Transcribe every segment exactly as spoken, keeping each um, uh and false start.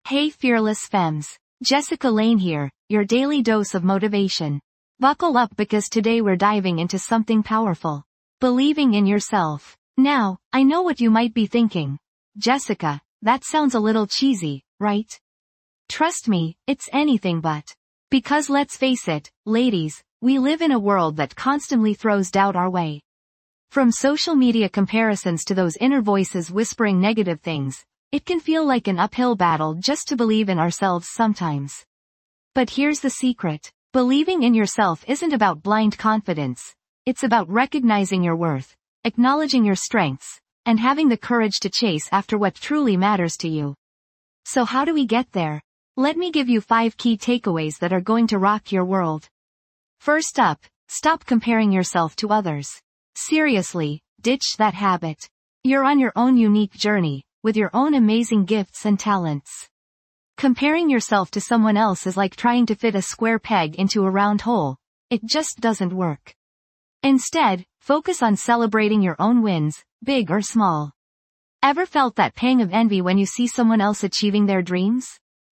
Hey fearless femmes. Jessica Lane here, your daily dose of motivation. Buckle up because today we're diving into something powerful. Believing in yourself. Now, I know what you might be thinking. Jessica, that sounds a little cheesy, right? Trust me, it's anything but. Because let's face it, ladies, we live in a world that constantly throws doubt our way. From social media comparisons to those inner voices whispering negative things, it can feel like an uphill battle just to believe in ourselves sometimes. But here's the secret. Believing in yourself isn't about blind confidence. It's about recognizing your worth, acknowledging your strengths, and having the courage to chase after what truly matters to you. So how do we get there? Let me give you five key takeaways that are going to rock your world. First up, stop comparing yourself to others. Seriously, ditch that habit. You're on your own unique journey, with your own amazing gifts and talents. Comparing yourself to someone else is like trying to fit a square peg into a round hole. It just doesn't work. Instead, focus on celebrating your own wins, big or small. Ever felt that pang of envy when you see someone else achieving their dreams?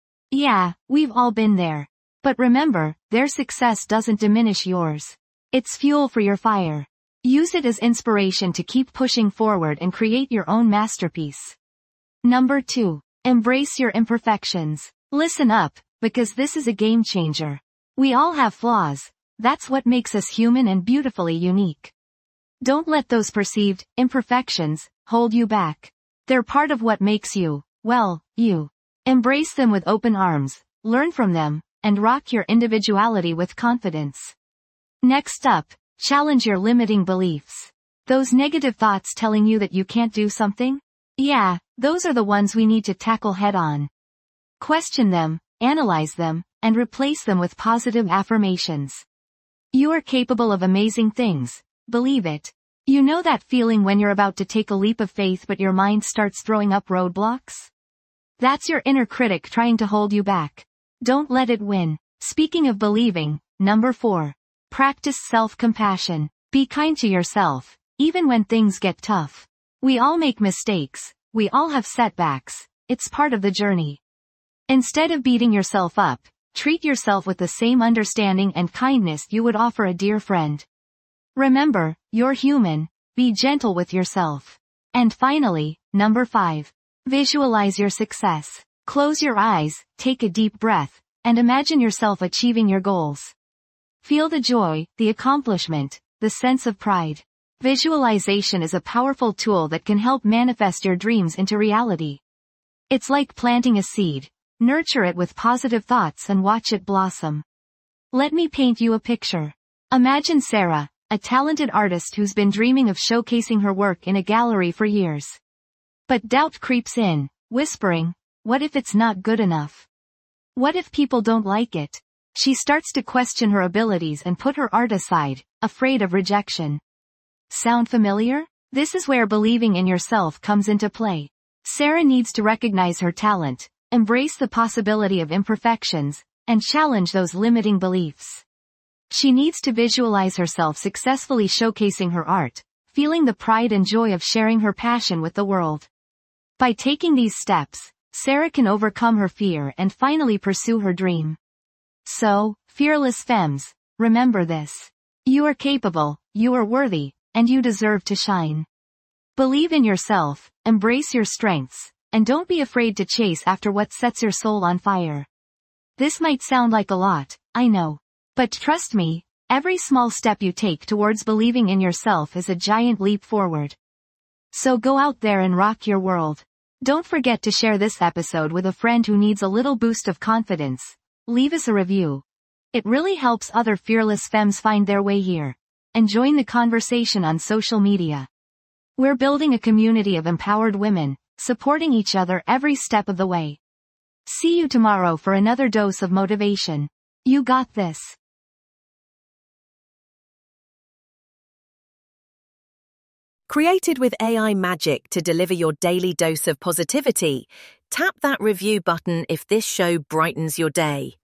Yeah, we've all been there. But remember, their success doesn't diminish yours. It's fuel for your fire. Use it as inspiration to keep pushing forward and create your own masterpiece. Number two. Embrace your imperfections. Listen up, because this is a game changer. We all have flaws. That's what makes us human and beautifully unique. Don't let those perceived imperfections hold you back. They're part of what makes you, well, you. Embrace them with open arms, learn from them, and rock your individuality with confidence. Next up, challenge your limiting beliefs. Those negative thoughts telling you that you can't do something? Yeah, those are the ones we need to tackle head on. Question them, analyze them, and replace them with positive affirmations. You are capable of amazing things. Believe it. You know that feeling when you're about to take a leap of faith but your mind starts throwing up roadblocks? That's your inner critic trying to hold you back. Don't let it win. Speaking of believing, number four. Practice self-compassion. Be kind to yourself, even when things get tough. We all make mistakes. We all have setbacks. It's part of the journey. Instead of beating yourself up, treat yourself with the same understanding and kindness you would offer a dear friend. Remember, you're human. Be gentle with yourself. And finally, number five. Visualize your success. Close your eyes, take a deep breath, and imagine yourself achieving your goals. Feel the joy, the accomplishment, the sense of pride. Visualization is a powerful tool that can help manifest your dreams into reality. It's like planting a seed. Nurture it with positive thoughts and watch it blossom. Let me paint you a picture. Imagine Sarah, a talented artist who's been dreaming of showcasing her work in a gallery for years. But doubt creeps in, whispering, what if it's not good enough? What if people don't like it? She starts to question her abilities and put her art aside, afraid of rejection. Sound familiar? This is where believing in yourself comes into play. Sarah needs to recognize her talent, embrace the possibility of imperfections, and challenge those limiting beliefs. She needs to visualize herself successfully showcasing her art, feeling the pride and joy of sharing her passion with the world. By taking these steps, Sarah can overcome her fear and finally pursue her dream. So, fearless femmes, remember this. You are capable, you are worthy, and you deserve to shine. Believe in yourself, embrace your strengths, and don't be afraid to chase after what sets your soul on fire. This might sound like a lot, I know. But trust me, every small step you take towards believing in yourself is a giant leap forward. So go out there and rock your world. Don't forget to share this episode with a friend who needs a little boost of confidence. Leave us a review. It really helps other fearless femmes find their way here. And join the conversation on social media. We're building a community of empowered women, supporting each other every step of the way. See you tomorrow for another dose of motivation. You got this. Created with A I magic to deliver your daily dose of positivity, tap that review button if this show brightens your day.